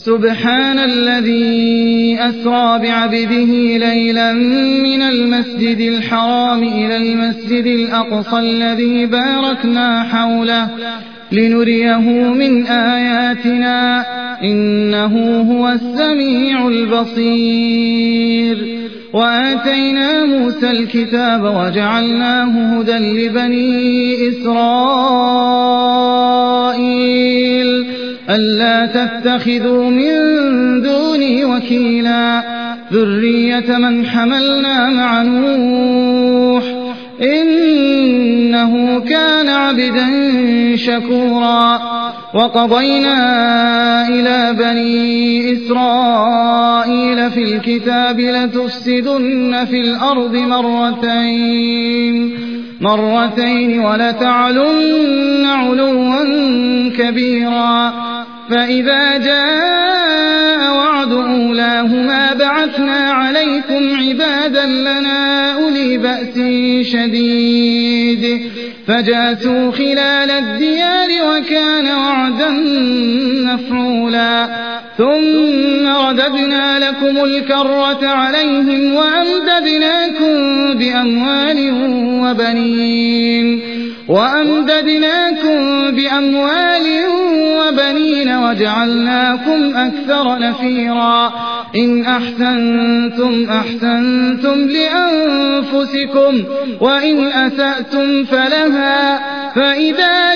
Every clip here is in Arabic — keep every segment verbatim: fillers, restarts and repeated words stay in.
سبحان الذي أسرى بعبده ليلا من المسجد الحرام إلى المسجد الأقصى الذي باركنا حوله لنريه من آياتنا إنه هو السميع البصير. وآتينا موسى الكتاب وجعلناه هدى لبني إسرائيل ألا تتخذوا من دوني وكيلا ذرية من حملنا مع نوح إنه كان عبدا شكورا. وقضينا إلى بني إسرائيل في الكتاب لتفسدن في الأرض مرتين مرتين ولتعلن علوا كبيرا. فإذا جاء وعد أولاهما بعثنا عليكم عبادا لنا أولي بأس شديد فجاسوا خلال الديار وكان وعدا مفعولا. ثم رددنا لكم الكرة عليهم وأمددناكم بأموال وبنين وأمددناكم بأموال وبنين وجعلناكم أكثر نفيرا. إن أحسنتم أحسنتم لأنفسكم وإن أسأتم فلها. فإذا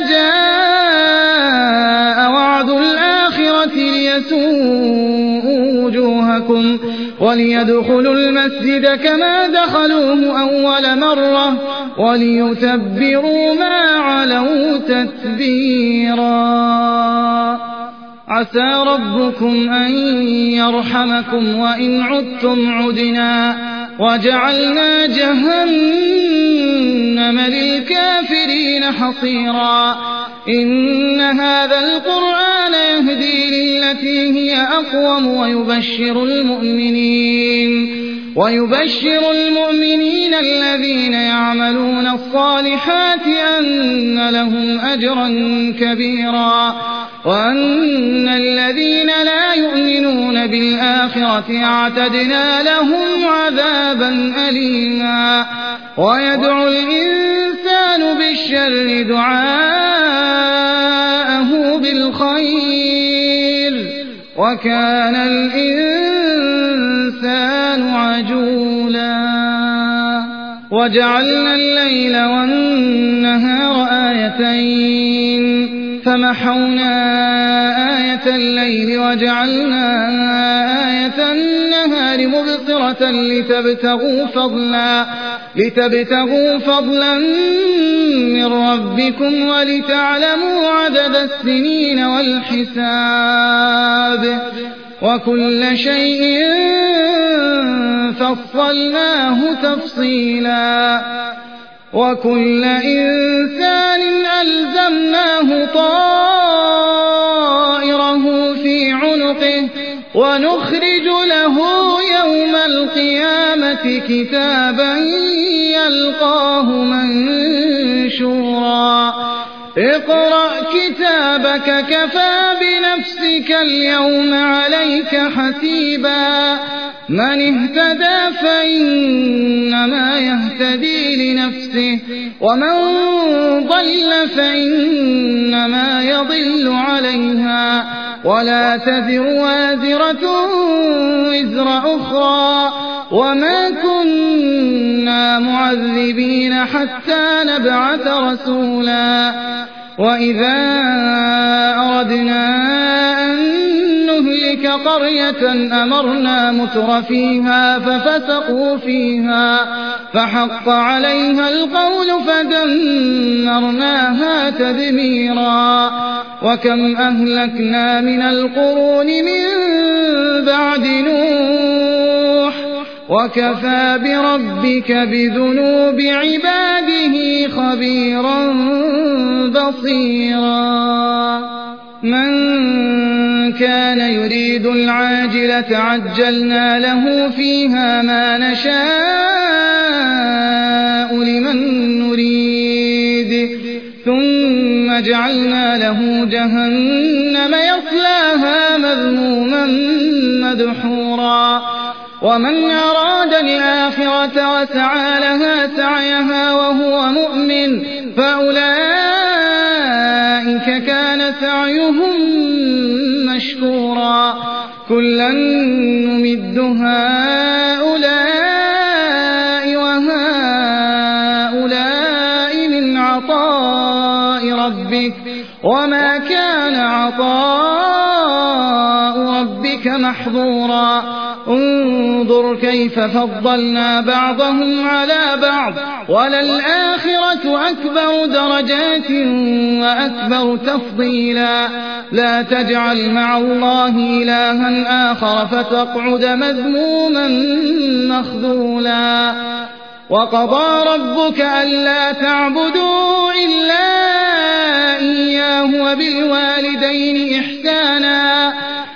جاء وعد الآخرة ليسوءوا وجوهكم وليدخلوا المسجد كما دخلوه أول مرة وليتبروا ما علوا تتبيرا. عسى ربكم أن يرحمكم وإن عدتم عدنا وجعلنا جهنم للكافرين حصيرا. إن هذا القرآن يهدي للتي هي أقوم ويبشر المؤمنين ويبشر المؤمنين الذين يعملون الصالحات أن لهم أجرا كبيرا وأن الذين لا يؤمنون بالآخرة اعتدنا لهم عذابا أليما. ويدعو الإنسان بالشر دعاءه بالخير وكان الإنسان عجولا. وجعلنا الليل والنهار آيتين فمحونا آية الليل وجعلنا آية النهار مبصرة لتبتغوا فضلا لتبتغوا فضلا من ربكم ولتعلموا عدد السنين والحساب وكل شيء فصلناه تفصيلا. وكل إنسان ألزمناه طائره في عنقه ونخرج له يوم القيامة كتابا يلقاه منشورا. اقرأ كتابك كفى بنفسك اليوم عليك حسيبا. من اهتدى فإنما يهتدي لنفسه ومن ضل فإنما يضل عليها ولا تزر وازرة وزر أخرى وما كنا معذبين حتى نبعث رسولا. وإذا أردنا أن نهلك قرية أمرنا متر فيها ففسقوا فيها فحق عليها القول فدمرناها تدميرا. وكم أهلكنا من القرون من بعد نوح وكفى بربك بذنوب عباده خبيرا بصيرا. من كان يريد العاجلة عجلنا له فيها ما نشاء لمن نريد ثم جعلنا له جهنم يصلاها مذموما مدحورا ومن أراد الآخرة وسعى لها سعيها وهو مؤمن فأولئك كان سعيهم مشكورا كلا نمد هؤلاء وهؤلاء من عطاء ربك وما كان عطاء ربك محظورا انظر كيف فضلنا بعضهم على بعض وللآخرة أكبر درجات وأكبر تفضيلا لا تجعل مع الله إلها آخر فتقعد مذموما مخذولا وقضى ربك ألا تعبدوا إلا إياه وبالوالدين إحسانا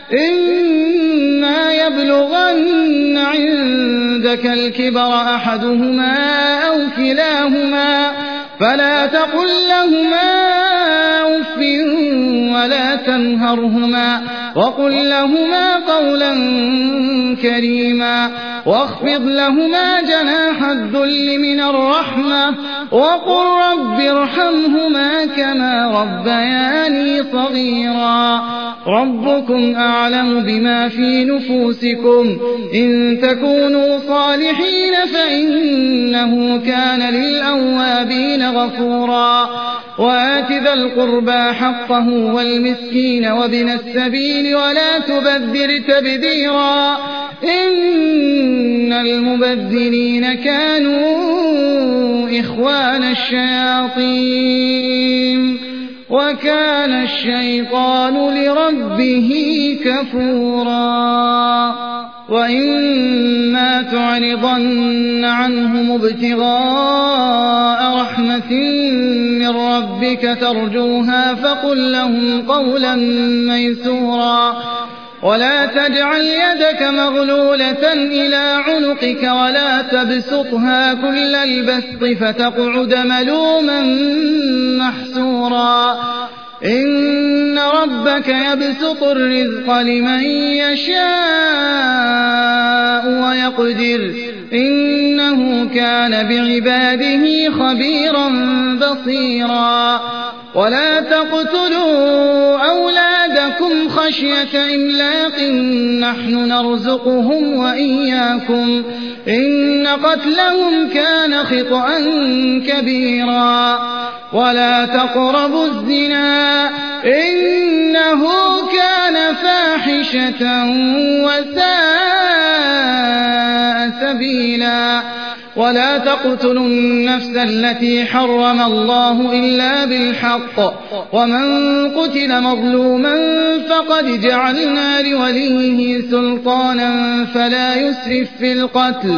إما يبلغن عندك الكبر أحدهما أو كلاهما فلا تقل لهما أف ولا تنهرهما وقل لهما قولا كريما واخفض لهما جناح الذل من الرحمة وقل رب ارحمهما كما ربياني صغيرا ربكم أعلم بما في نفوسكم إن تكونوا صالحين فإنه كان للأوابين غفورا وآت ذا القربى حقه والمسكين وابن السبيل ولا تبذر تبذيرا إن المبذرين كانوا إخوان الشياطين وكان الشيطان لربه كفورا وإما تعرضن عنهم ابتغاء رحمة من ربك ترجوها فقل لهم قولا ميسورا ولا تجعل يدك مغلولة إلى عنقك ولا تبسطها كل البسط فتقعد ملوما محسورا إن ربك يبسط الرزق لمن يشاء ويقدر إنه كان بعباده خبيرا بصيرا ولا تقتلوا أولادكم خشية إملاق نحن نرزقهم وإياكم إن قتلهم كان خطأ كبيرا ولا تقربوا الزنا إنه كان فاحشة وساء سبيلا ولا تقتلوا النفس التي حرم الله إلا بالحق ومن قتل مظلوما فقد جعلنا لوليه سلطانا فلا يسرف في القتل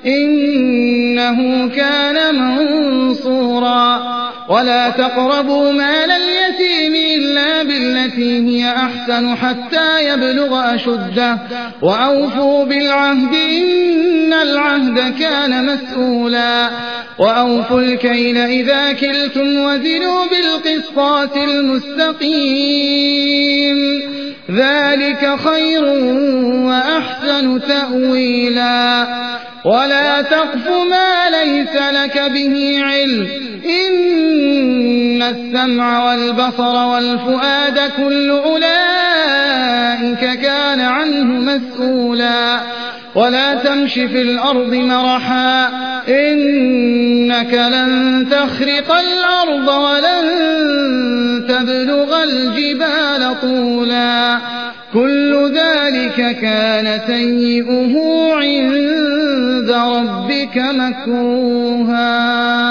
إنه كان منصورا ولا تقربوا مال اليتيم إلا بالتي هي أحسن حتى يبلغ أشده وأوفوا بالعهد إن العهد كان مسؤولا وأوفوا الكيل إذا كلتم وزنوا بالقسطاس المستقيم ذلك خير وأحسن تأويلا ولا تقف ما ليس لك به علم إن السمع والبصر والفؤاد كل أولئك كان عنه مسؤولا ولا تمش في الأرض مرحا إنك لن تخرق الأرض ولن تبلغ الجبال طولا كل ذلك كان سيئه عند ربك مكروها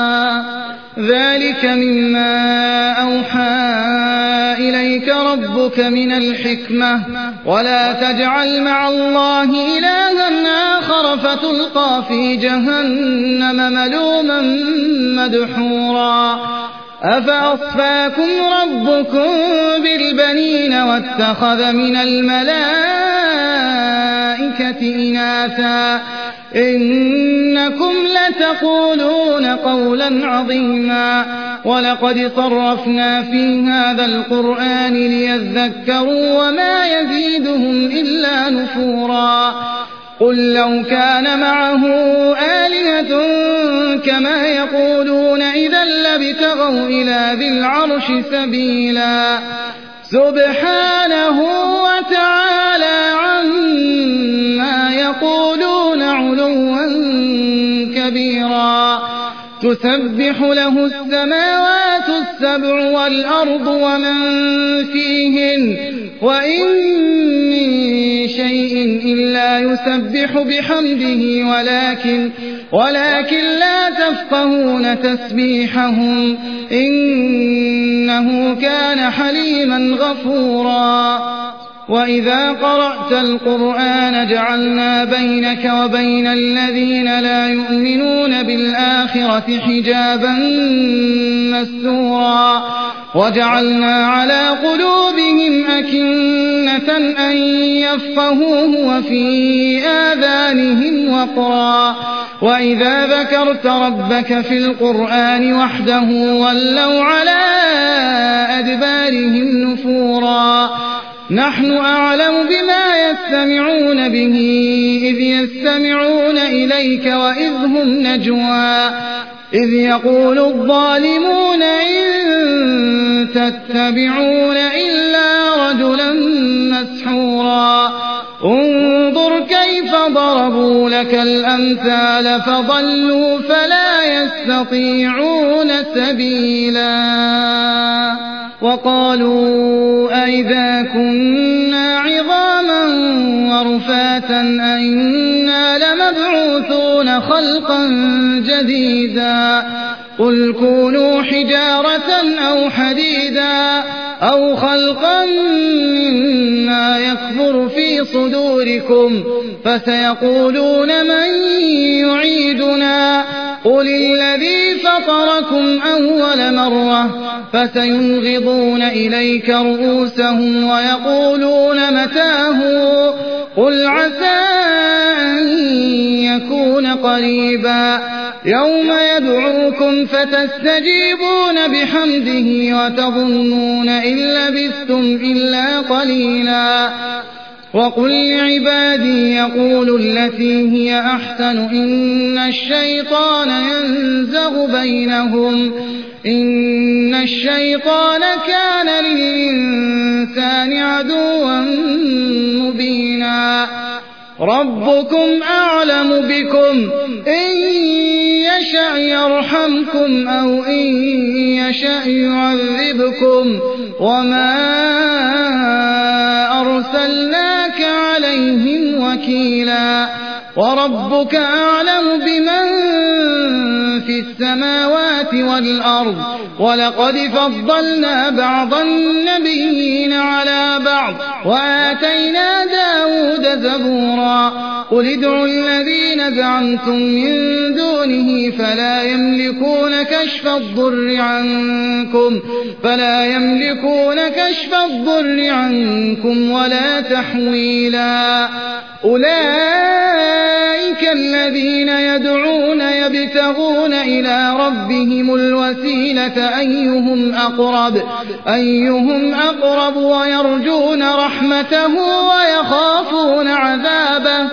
ذلك مما أوحى إليك ربك من الحكمة ولا تجعل مع الله إلها آخر فتلقى في جهنم ملوما مدحورا أفأصفاكم ربكم بالبنين واتخذ من الملائكة إناثا إنكم لتقولون قولا عظيما ولقد صرفنا في هذا القرآن ليذكروا وما يزيدهم إلا نفورا قل لو كان معه آلهة كما يقولون إذا لابتغوا إلى ذي العرش سبيلا سبحانه وتعالى عما يقولون علوا كبيرا تسبح له السماوات السبع والأرض ومن فيهن وإن من شيء إلا يسبح بحمده ولكن, ولكن لا تفقهون تسبيحهم إنه كان حليما غفورا وإذا قرأت القرآن جعلنا بينك وبين الذين لا يؤمنون بالآخرة حجابا مستورا وجعلنا على قلوبهم أكنة أن يفقهوه وفي آذانهم وقرا وإذا ذكرت ربك في القرآن وحده ولوا على أدبارهم نفورا نحن أعلم بما يستمعون به إذ يستمعون إليك وإذ هم نجوى إذ يقول الظالمون إن تتبعون إلا رجلا مسحورا انظر كيف ضربوا لك الأمثال فضلوا فلا يستطيعون سبيلا وقالوا أئذا كنا عظاما ورفاتا أئنا لمبعوثون خلقا جديدا قل كونوا حجارة أو حديدا أو خلقا مما يكبر في صدوركم فسيقولون من يعيدنا قل الذي فطركم أول مرة فسينغضون إليك رؤوسهم ويقولون متاه قل عسى أن يكون قريبا يوم يدعوكم فتستجيبون بحمده وتظنون إن لبثتم إلا قليلا وقل لعبادي يقولوا التي هي أحسن إن الشيطان ينزغ بينهم إن الشيطان كان للإنسان عدوا مبينا ربكم أعلم بكم إن يشأ يرحمكم أو إن يشأ يعذبكم وما أرسلناك عليهم وكيلا وربك أعلم بمن في السماوات والأرض ولقد فضلنا بعض النبيين على بعض وآتينا داود زبورا قل ادعوا الذين زعمتم من دونه فلا يملكون كشف الضر عنكم فلا يملكون كشف الضر عنكم ولا تحويلا أولئك الذين يدعون يبتغون إلى ربهم الوسيلة أيهم أقرب أيهم أقرب ويرجون رحمته ويخافون عذابه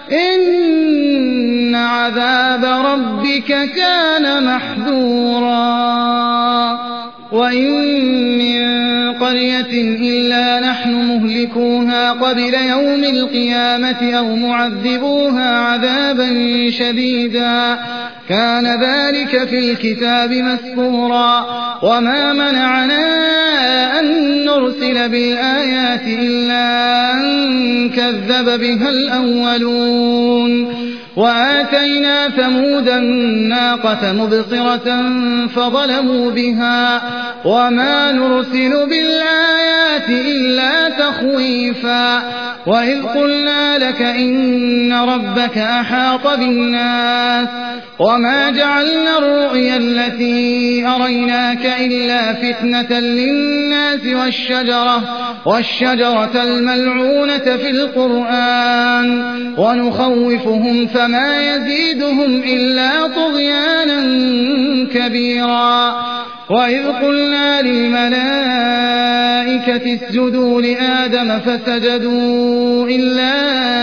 إن عذاب ربك كان محذورا وإن من قرية إلا نحن مهلكوها قبل يوم القيامة أو معذبوها عذابا شديدا كان ذلك في الكتاب مسطورا وما منعنا أن نرسل بالآيات إلا أن كذب بها الأولون وآتينا ثمود الناقة مبصرة فظلموا بها وما نرسل بالآيات إلا تخويفا وإذ قلنا لك إن ربك أحاط بالناس وما جعلنا الرؤيا التي أريناك إلا فتنة للناس والشجرة, والشجرة الملعونة في القرآن ونخوفهم فما يزيدهم إلا طغيانا كبيرا. وإذ قلنا للملائكة اسجدوا لآدم فسجدوا إلا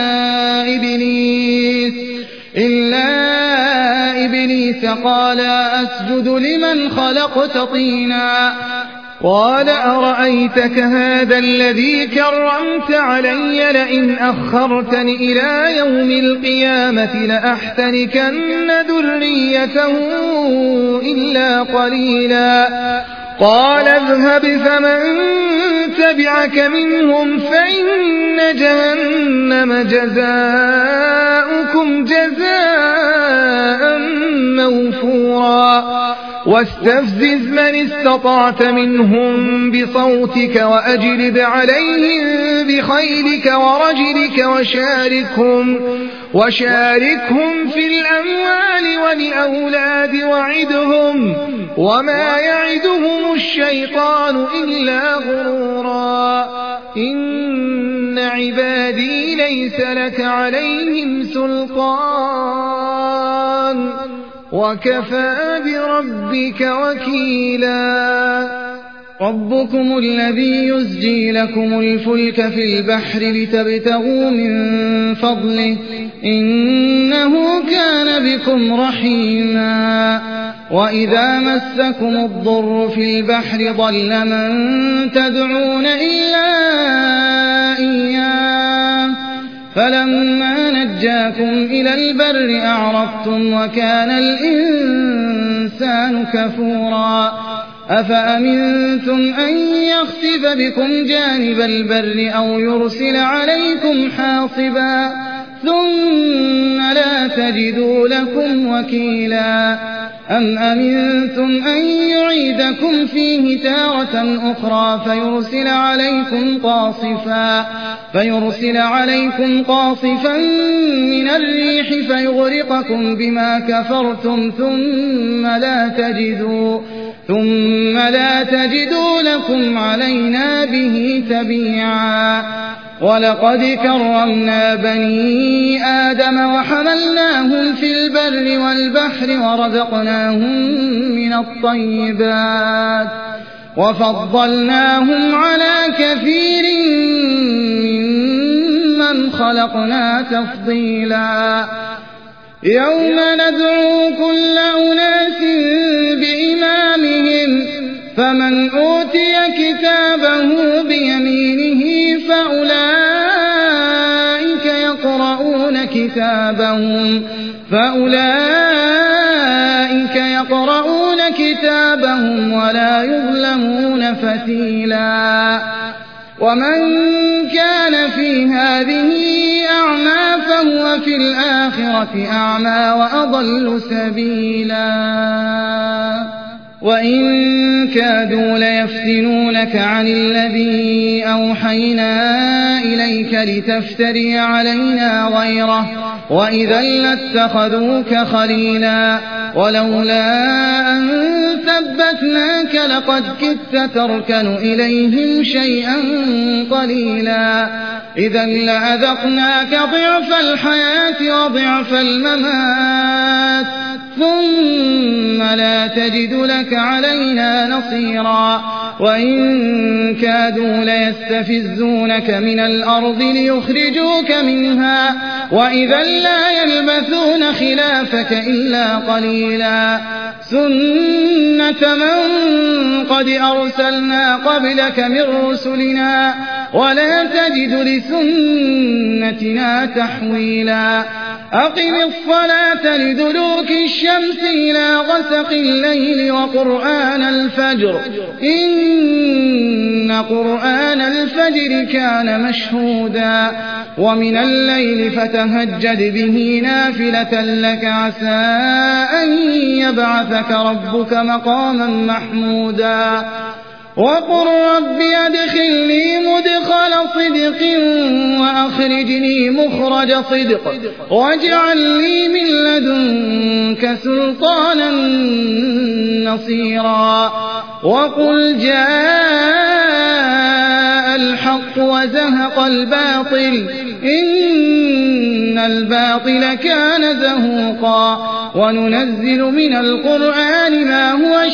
إبليس إلا إبليس قال أسجد لمن خلقت طينا قال أرأيتك هذا الذي كرمت علي لئن أخرتني إلى يوم القيامة لأحتركن ذريته إلا قليلا. قال اذهب فمن تبعك منهم فإن جهنم جزاؤكم جزاء موفورا. واستفزز من استطعت منهم بصوتك وأجلب عليهم بخيلك ورجلك وشاركهم, وشاركهم في الأموال والأولاد وعدهم وما يعدهم الشيطان إلا غرورا. إن عبادي ليس لك عليهم سلطان وكفى بربك وكيلا. ربكم الذي يزجي لكم الفلك في البحر لتبتغوا من فضله إنه كان بكم رحيما. وإذا مسكم الضر في البحر ضل من تدعون إلا إياه فلما نجاكم إلى البر أعرضتم وكان الإنسان كفورا. أفأمنتم أن يخسف بكم جانب البر أو يرسل عليكم حاصبا ثم لا تجدوا لكم وكيلا. أم أمنتم أن يعيدكم فيه تارة أخرى فيرسل عليكم قاصفا فيرسل عليكم قاصفا من الريح فيغرقكم بما كفرتم ثم لا تجدوا ثم لا تجدوا لكم علينا به تبيعا. ولقد كرمنا بني آدم وحملناهم في البر والبحر ورزقناهم من الطيبات وفضلناهم على كثير ممن خلقنا تفضيلا. يوم ندعو كل أناس بإمامهم فمن أوتي كتابه بيمينه فأولئك يقرؤون كتابهم فأولئك يقرؤون كتابهم ولا يظلمون فتيلا. ومن كان في هذه أعمى فهو في الآخرة أعمى وأضل سبيلا. وإن كادوا ليفتنونك عن الذي أوحينا إليك لتفتري علينا غيره وإذا لاتخذوك خليلا. ولولا أن ثبتناك لقد كدت تركن إليهم شيئا قليلا. إذا لأذقناك ضعف الحياة وضعف الممات ثم لا تجد لك علينا نصيرا. وإن كادوا ليستفزونك من الأرض ليخرجوك منها وإذا لا يلبثون خلافك إلا قليلا. سنة من قد أرسلنا قبلك من رسلنا ولا تجد لسنتنا تحويلا. أقم الصلاة لدلوك الشمس إلى غسق الليل وقرآن الفجر إن قرآن الفجر كان مشهودا. ومن الليل فتهجد به نافلة لك عسى أن يبعثك ربك مقاما محمودا. وقل رب أدخلني مدخل صدق وأخرجني مخرج صدق واجعل لي من لدنك سلطانا نصيرا. وقل جاء الحق وزهق الباطل إن الباطل كان زهوقا وننزل من القرآن ما هو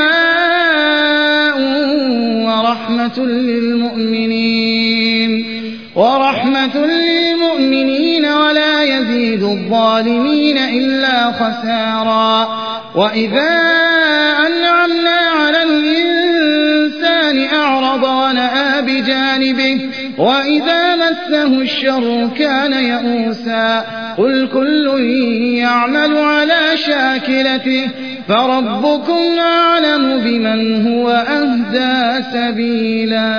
شفاء ورحمة للمؤمنين ورحمة للمؤمنين ولا يزيد الظالمين إلا خسارا. وإذا أنعمنا على الإنسان أعرض ونأى بجانبه وإذا مسه الشر كان يئوسا. قل كل يعمل على شاكلته فربكم أعلم بمن هو أهدى سبيلا.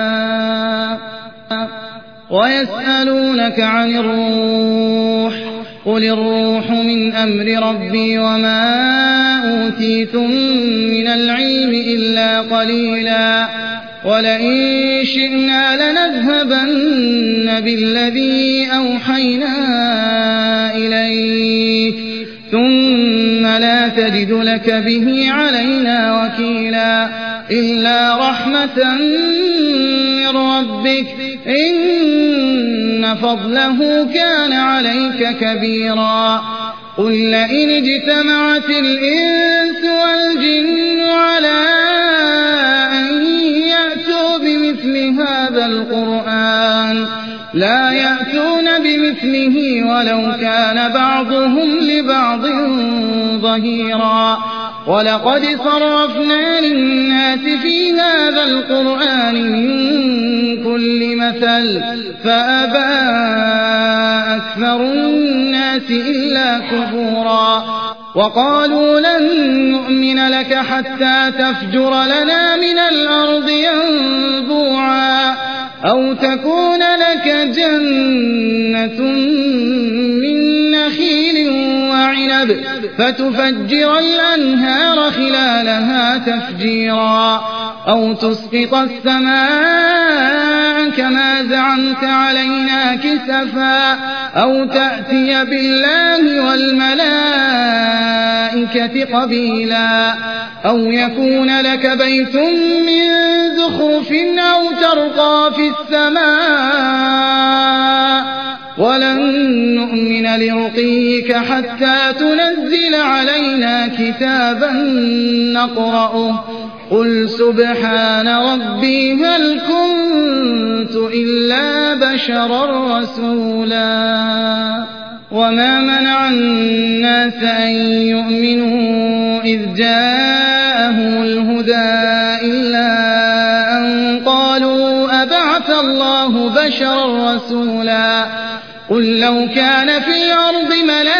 ويسألونك عن الروح قل الروح من أمر ربي وما أوتيتم من العلم إلا قليلا ولئن شئنا لنذهبن بالذي أوحينا إليك ثم لا تجد لك به علينا وكيلا إلا رحمة من ربك إن فضله كان عليك كبيرا. قل لئن اجتمعت الإنس والجن على أن يأتوا بمثل هذا القرآن لا يأتون بمثله ولو كان بعضهم لبعض ظهيرا. ولقد صرفنا للناس في هذا القرآن من كل مثل فأبى أكثر الناس إلا كفورا. وقالوا لن نؤمن لك حتى تفجر لنا من الأرض ينبوعا أو تكون لك جنة من نخيل وعنب فتفجر الأنهار خلالها تفجيرا أو تسقط السماء كما زعمت علينا كسفا أو تأتي بالله والملائكة قبيلا أو يكون لك بيت من زخرف أو ترقى في السماء ولن نؤمن لرقيك حتى تنزل علينا كتابا نقرأه قل سبحان ربي هل كنت إلا بشرا رسولا. وما منع الناس أن يؤمنوا إذ جاءهم الهدى إلا أن قالوا أبعث الله بشرا رسولا. قل لو كان في الأرض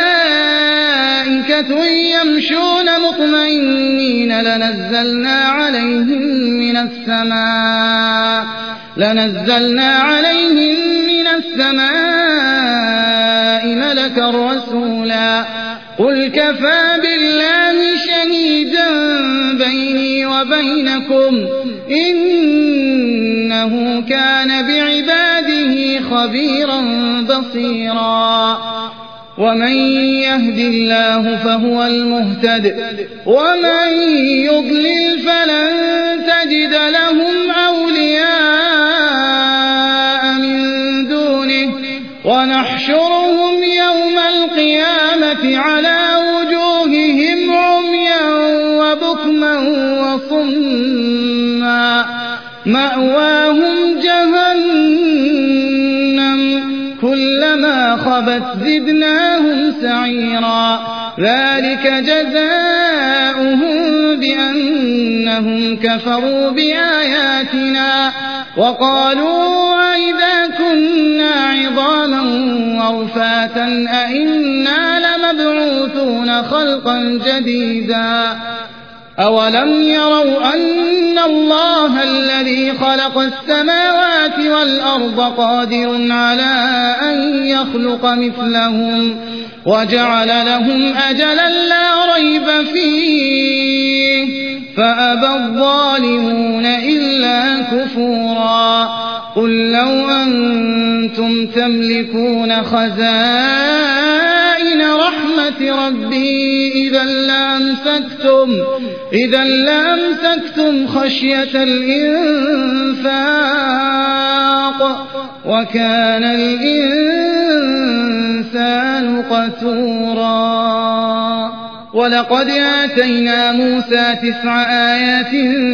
ملائكة يمشون مطمئنين لنزلنا عليهم من السماء لنزلنا عليهم من السماء ملكا رسولا. قل كفى بالله شهيدا بيني وبينكم إنه كان بعباده خبيرا بصيرا. ومن يهد الله فهو المهتد ومن يضلل فلن تجد لهم أولياء من دونه ونحشرهم يوم القيامة على وجوههم عميا وبكما وصما مأواهم جهنم كلما خبت زدناهم سعيرا. ذلك جزاؤهم بأنهم كفروا بآياتنا وقالوا أئذا كنا عظاما ورفاتا أئنا لمبعوثون خلقا جديدا. أولم يروا أن الله الذي خلق السماوات والأرض قادر على أن يخلق مثلهم وجعل لهم أجلا لا ريب فيه فأبى الظالمون إلا كفورا. قل لو أنتم تملكون خزائن رحمة ربي إذا لأمسكتم إذا لأمسكتم خشية الإنفاق وكان الإنسان قتورا ولقد آتينا موسى تسع آيات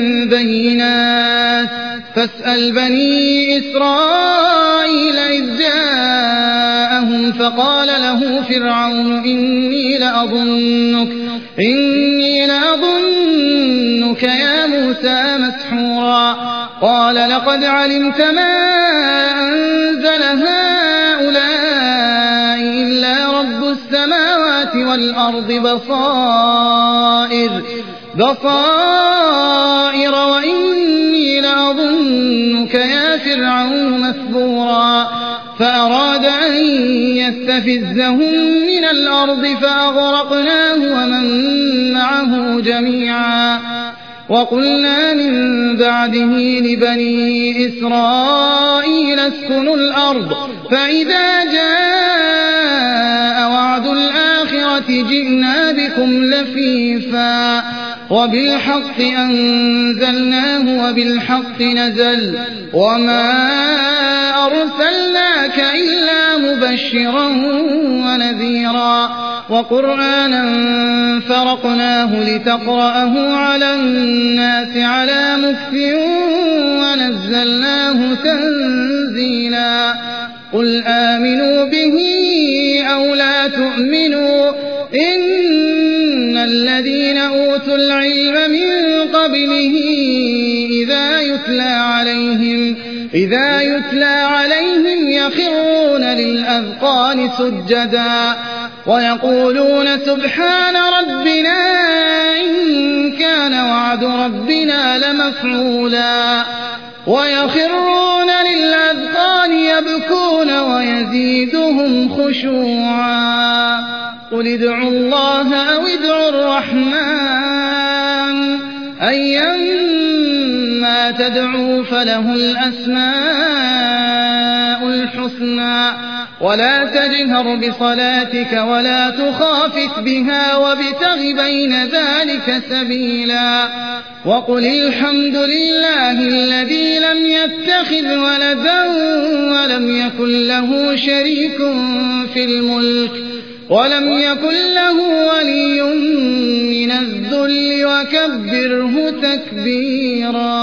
بينات فاسأل بني إسرائيل إذ جاءهم فقال له فرعون إني لأظنك, إني لأظنك يا موسى مسحورا قال لقد علمت ما أنزل هؤلاء إلا رب السماوات والأرض بصائر, بصائر وإني لأظنك يا فرعون مثبورا فأراد أن يستفزهم من الأرض فأغرقناه ومن معه جميعا وقلنا من بعده لبني إسرائيل اسكنوا الأرض فإذا جاء وعد الآخرة جئنا بكم لفيفا وبالحق أنزلناه وبالحق نزل وما أرسلناك إلا مبشرا ونذيرا وقرآنا فرقناه لتقرأه على الناس على مكث ونزلناه تنزيلا قل آمنوا به أو لا تؤمنوا إن الذين أوتوا العلم من قبله إذا يتلى عليهم, إذا يتلى عليهم يخرون للأذقان سجدا ويقولون سبحان ربنا إن كان وعد ربنا لمفعولا ويخرون للأذقان يبكون ويزيدهم خشوعا قل ادعوا الله أو ادعوا الرحمن أيما تدعوا فله الأسماء الحسنى ولا تجهر بصلاتك ولا تخافت بها وابتغ بين ذلك سبيلا وقل الحمد لله الذي لم يتخذ ولدا ولم يكن له شريك في الملك ولم يكن له ولي من الذل وكبره تكبيرا.